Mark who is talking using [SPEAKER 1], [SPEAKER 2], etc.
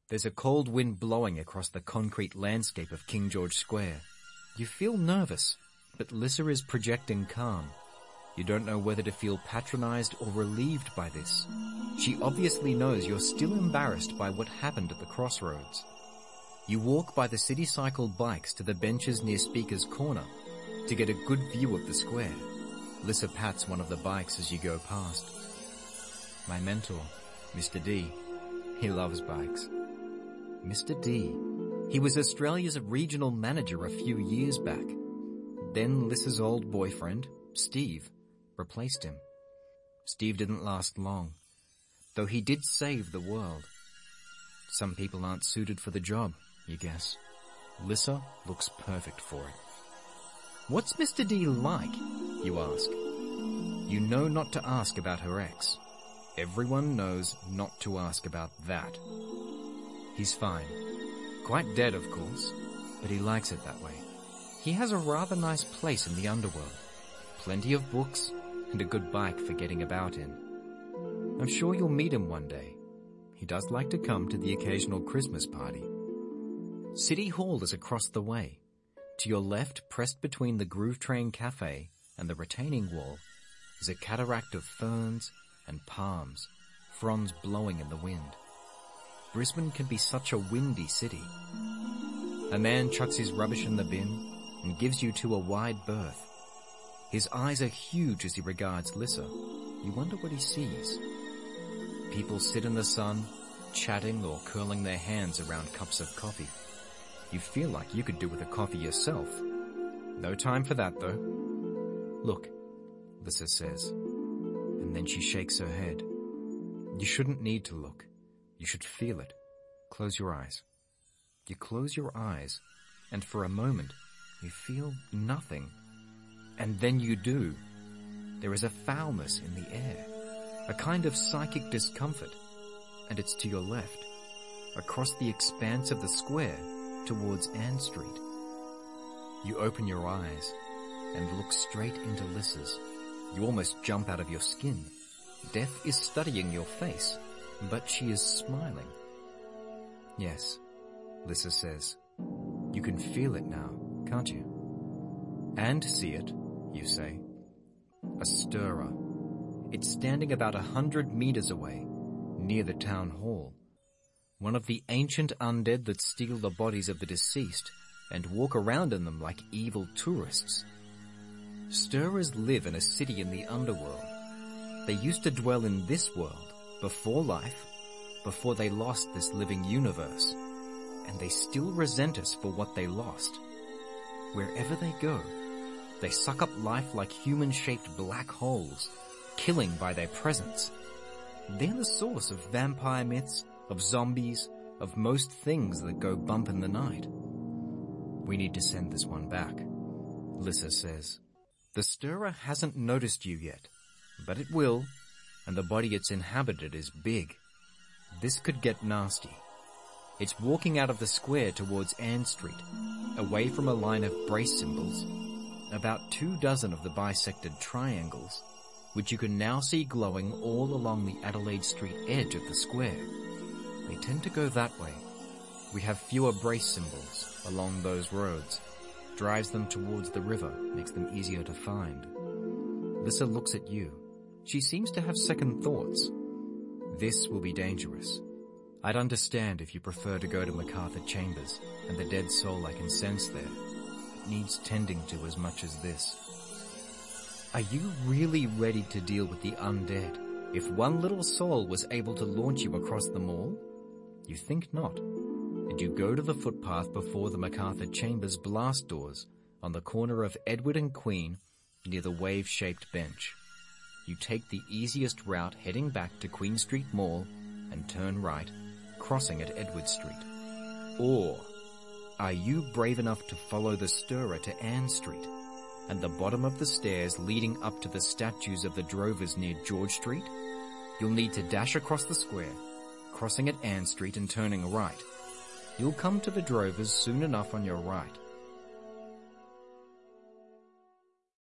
[SPEAKER 1] There's a cold wind blowing across the concrete landscape of King George Square. You feel nervous, but Lissa is projecting calm. You don't know whether to feel patronized or relieved by this. She obviously knows you're still embarrassed by what happened at the crossroads. You walk by the City Cycle bikes to the benches near Speaker's Corner to get a good view of the square. Lissa pats one of the bikes as you go past. My mentor, Mr. D. He loves bikes. Mr. D. He was Australia's regional manager a few years back. Then Lissa's old boyfriend, Steve, replaced him. Steve didn't last long, though he did save the world. Some people aren't suited for the job, you guess. Lissa looks perfect for it. What's Mr. D like, you ask. You know not to ask about her ex. Everyone knows not to ask about that. He's fine. Quite dead, of course, but he likes it that way. He has a rather nice place in the underworld. Plenty of books and a good bike for getting about in. I'm sure you'll meet him one day. He does like to come to the occasional Christmas party. City Hall is across the way. To your left, pressed between the Groove Train Cafe and the retaining wall, is a cataract of ferns and palms, fronds blowing in the wind. Brisbane can be such a windy city. A man chucks his rubbish in the bin and gives you two a wide berth. His eyes are huge as he regards Lissa. You wonder what he sees. People sit in the sun, chatting or curling their hands around cups of coffee. You feel like you could do with a coffee yourself. No time for that, though. Look, Lissa says, and then she shakes her head. You shouldn't need to look. You should feel it. Close your eyes. You close your eyes, and for a moment, you feel nothing. And then you do. There is a foulness in the air, a kind of psychic discomfort, and it's to your left, across the expanse of the square towards Ann Street. You open your eyes and look straight into Lissa's. You almost jump out of your skin. Death is studying your face, but she is smiling. Yes, Lissa says. You can feel it now, can't you? And see it, you say. A stirrer. It's standing about 100 meters away, near the town hall. One of the ancient undead that steal the bodies of the deceased and walk around in them like evil tourists. Stirrers live in a city in the underworld. They used to dwell in this world before life, before they lost this living universe, and they still resent us for what they lost. Wherever they go, they suck up life like human-shaped black holes, killing by their presence. They're the source of vampire myths, of zombies, of most things that go bump in the night. We need to send this one back, Lissa says. The stirrer hasn't noticed you yet, but it will, and the body it's inhabited is big. This could get nasty. It's walking out of the square towards Ann Street, away from a line of brace symbols, about 24 of the bisected triangles, which you can now see glowing all along the Adelaide Street edge of the square. They tend to go that way. We have fewer brace symbols along those roads. Drives them towards the river, makes them easier to find. Lissa looks at you. She seems to have second thoughts. This will be dangerous. I'd understand if you prefer to go to MacArthur Chambers and the dead soul I can sense there. It needs tending to as much as this. Are you really ready to deal with the undead if one little soul was able to launch you across them all? You think not, and you go to the footpath before the MacArthur Chambers blast doors on the corner of Edward and Queen near the wave-shaped bench. You take the easiest route heading back to Queen Street Mall and turn right, crossing at Edward Street. Or are you brave enough to follow the stirrer to Ann Street and the bottom of the stairs leading up to the statues of the drovers near George Street? You'll need to dash across the square, crossing at Ann Street and turning right. You'll come to the drovers soon enough on your right.